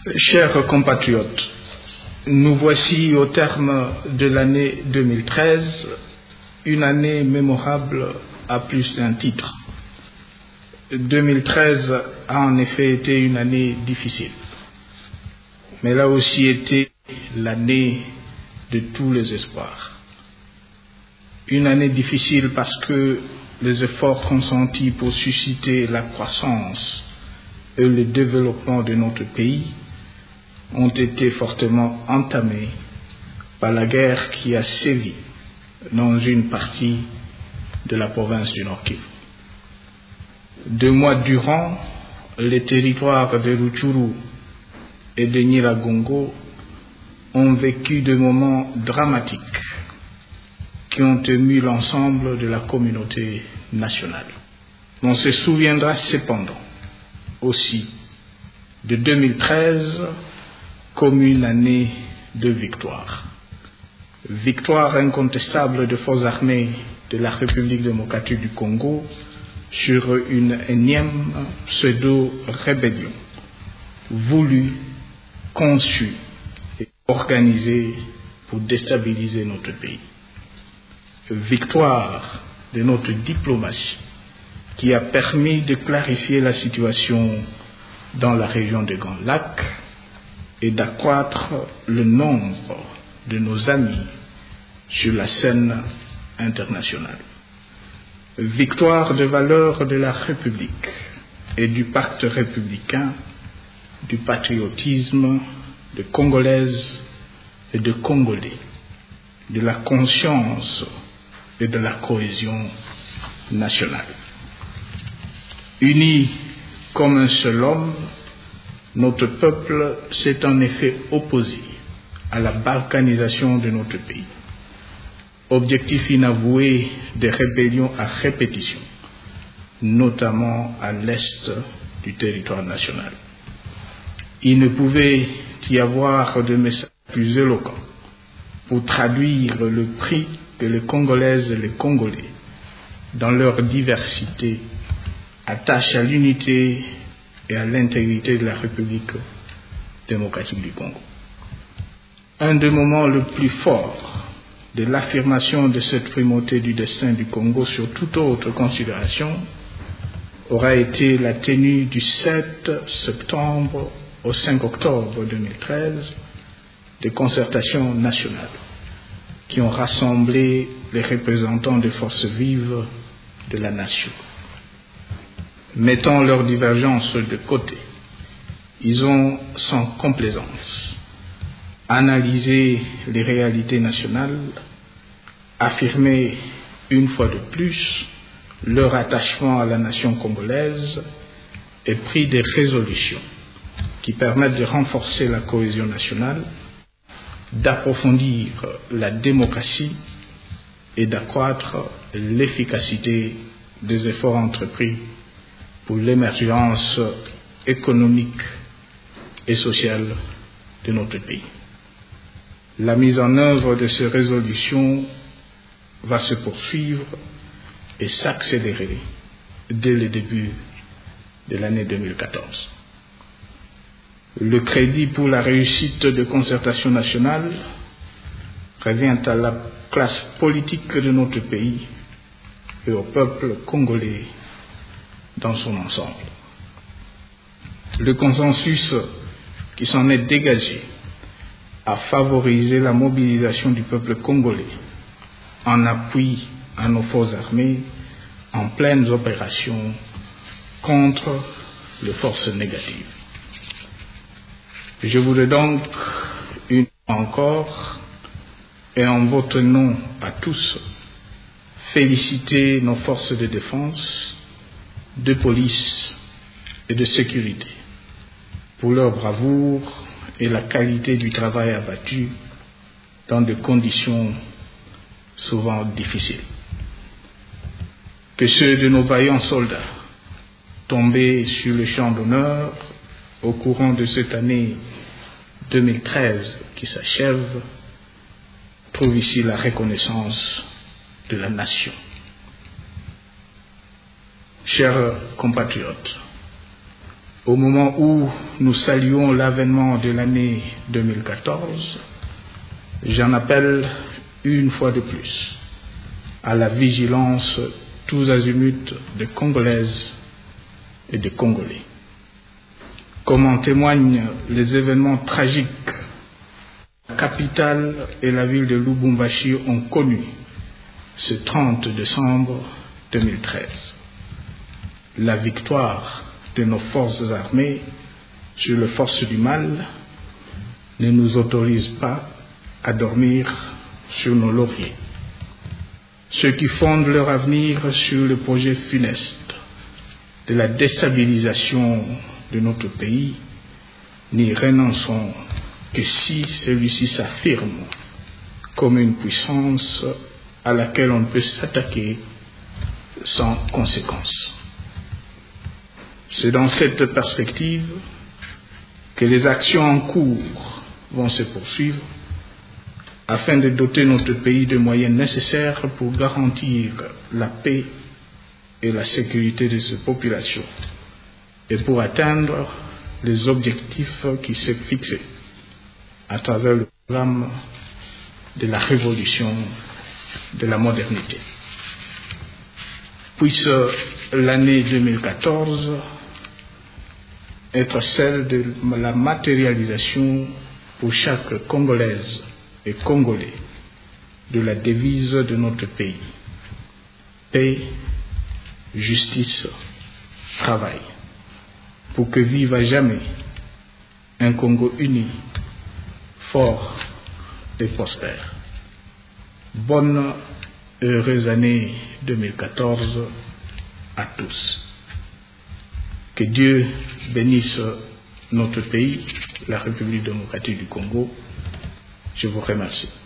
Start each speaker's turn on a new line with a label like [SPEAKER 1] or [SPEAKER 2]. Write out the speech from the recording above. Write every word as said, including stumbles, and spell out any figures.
[SPEAKER 1] Chers compatriotes, nous voici au terme de l'année deux mille treize, une année mémorable à plus d'un titre. deux mille treize a en effet été une année difficile, mais elle a aussi été l'année de tous les espoirs. Une année difficile parce que les efforts consentis pour susciter la croissance et le développement de notre pays ont été fortement entamés par la guerre qui a sévi dans une partie de la province du Nord Kivu. Deux mois durant, les territoires de Rutshuru et de Nyiragongo ont vécu de moments dramatiques qui ont ému l'ensemble de la communauté nationale. On se souviendra cependant aussi de deux mille treize comme une année de victoire. Victoire incontestable de forces armées de la République démocratique du Congo sur une énième pseudo-rébellion voulue, conçue et organisée pour déstabiliser notre pays. Victoire de notre diplomatie qui a permis de clarifier la situation dans la région des Grands Lacs et d'accroître le nombre de nos amis sur la scène internationale. Victoire de valeurs de la République et du pacte républicain, du patriotisme de Congolaises et de Congolais, de la conscience et de la cohésion nationale. Unis comme un seul homme, notre peuple s'est en effet opposé à la balkanisation de notre pays. Objectif inavoué des rébellions à répétition, notamment à l'est du territoire national. Il ne pouvait y avoir de message plus éloquent pour traduire le prix que les Congolaises et les Congolais, dans leur diversité, attachent à l'unité et à l'intégrité de la République démocratique du Congo. Un des moments les plus forts de l'affirmation de cette primauté du destin du Congo sur toute autre considération aura été la tenue du sept septembre au cinq octobre deux mille treize des concertations nationales qui ont rassemblé les représentants des forces vives de la nation. Mettant leurs divergences de côté, ils ont sans complaisance analysé les réalités nationales, affirmé une fois de plus leur attachement à la nation congolaise et pris des résolutions qui permettent de renforcer la cohésion nationale, d'approfondir la démocratie et d'accroître l'efficacité des efforts entrepris pour l'émergence économique et sociale de notre pays. La mise en œuvre de ces résolutions va se poursuivre et s'accélérer dès le début de l'année deux mille quatorze. Le crédit pour la réussite de concertation nationale revient à la classe politique de notre pays et au peuple congolais dans son ensemble. Le consensus qui s'en est dégagé a favorisé la mobilisation du peuple congolais en appui à nos forces armées en pleines opérations contre les forces négatives. Je voudrais donc, une fois encore, et en votre nom à tous, féliciter nos forces de défense, de police et de sécurité pour leur bravoure et la qualité du travail abattu dans des conditions souvent difficiles. Que ceux de nos vaillants soldats tombés sur le champ d'honneur au courant de cette année deux mille treize qui s'achève trouvent ici la reconnaissance de la nation. Chers compatriotes, Au moment où nous saluons l'avènement de l'année deux mille quatorze, j'en appelle une fois de plus à la vigilance tous azimuts de Congolaises et de Congolais. Comme en témoignent les événements tragiques, la capitale et la ville de Lubumbashi ont connu ce trente décembre deux mille treize. La victoire de nos forces armées sur les forces du mal ne nous autorise pas à dormir sur nos lauriers. Ceux qui fondent leur avenir sur le projet funeste de la déstabilisation de notre pays n'y renonceront que si celui-ci s'affirme comme une puissance à laquelle on ne peut s'attaquer sans conséquence. C'est dans cette perspective que les actions en cours vont se poursuivre afin de doter notre pays de moyens nécessaires pour garantir la paix et la sécurité de ses populations et pour atteindre les objectifs qui s'est fixés à travers le programme de la révolution de la modernité. Puisse l'année deux mille quatorze être celle de la matérialisation pour chaque Congolaise et Congolais de la devise de notre pays: paix, justice, travail, pour que vive à jamais un Congo uni, fort et prospère. Bonne et heureuse année deux mille quatorze à tous. Que Dieu bénisse notre pays, la République démocratique du Congo. Je vous remercie.